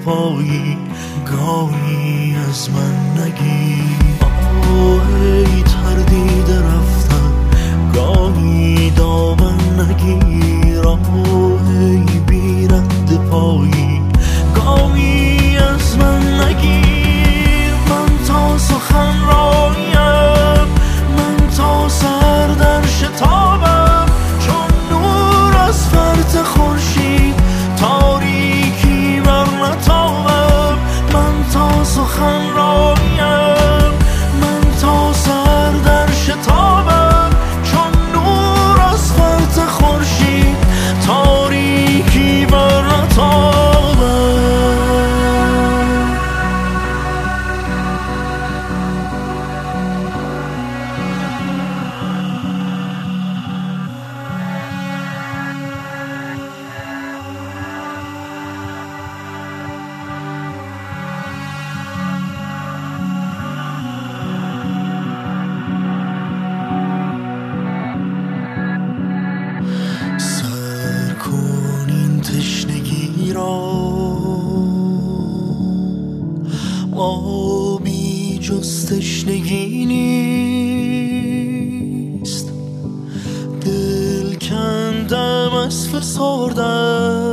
پایی گاهی از من نگیر. ای تردیده رفتن گاهی دامن نگیر. ای بی رد پایی گاهی از من نگیر. من تا سخن رایم، من تا سر در شتابم، چون نور از فرط خورشید تاریکی بر نتابم. من تا سخن رایم، من تا سر در شتابم، چون نور از فرط خورشید تاریکی بر نتابم. سر کن این تشنگی را، آبی جز تشنگی نیست. دل کندم از فسردن